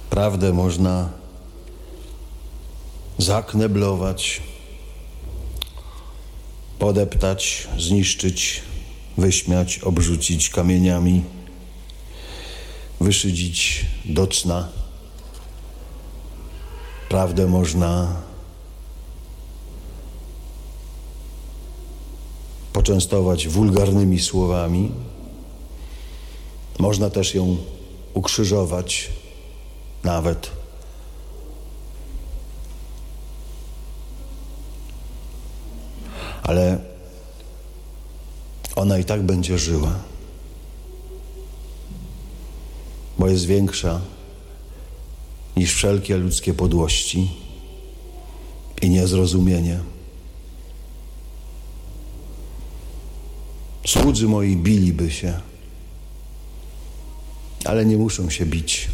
Prawdę można zakneblować, podeptać, zniszczyć, wyśmiać, obrzucić kamieniami, wyszydzić do cna. Prawdę można poczęstować wulgarnymi słowami. Można też ją ukrzyżować nawet. Ale ona i tak będzie żyła, bo jest większa niż wszelkie ludzkie podłości i niezrozumienie. Słudzy moi biliby się, ale nie muszą się bić,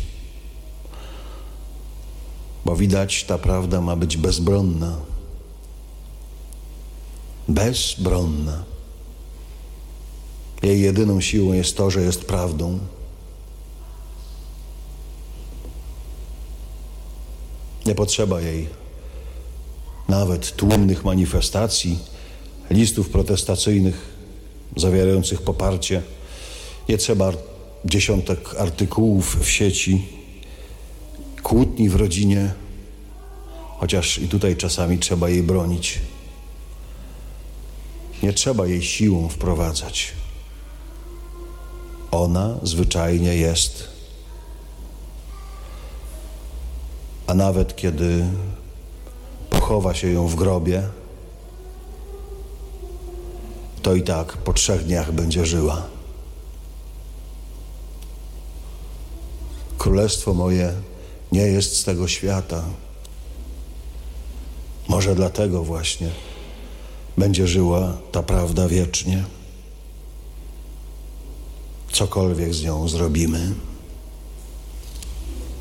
bo widać, ta prawda ma być bezbronna. Bezbronna. Jej jedyną siłą jest to, że jest prawdą. Nie potrzeba jej nawet tłumnych manifestacji, listów protestacyjnych zawierających poparcie. Nie trzeba dziesiątek artykułów w sieci, kłótni w rodzinie, chociaż i tutaj czasami trzeba jej bronić. Nie trzeba jej siłą wprowadzać. Ona zwyczajnie jest. A nawet kiedy pochowa się ją w grobie, to i tak po 3 dniach będzie żyła. Królestwo moje nie jest z tego świata. Może dlatego właśnie będzie żyła ta prawda wiecznie. Cokolwiek z nią zrobimy.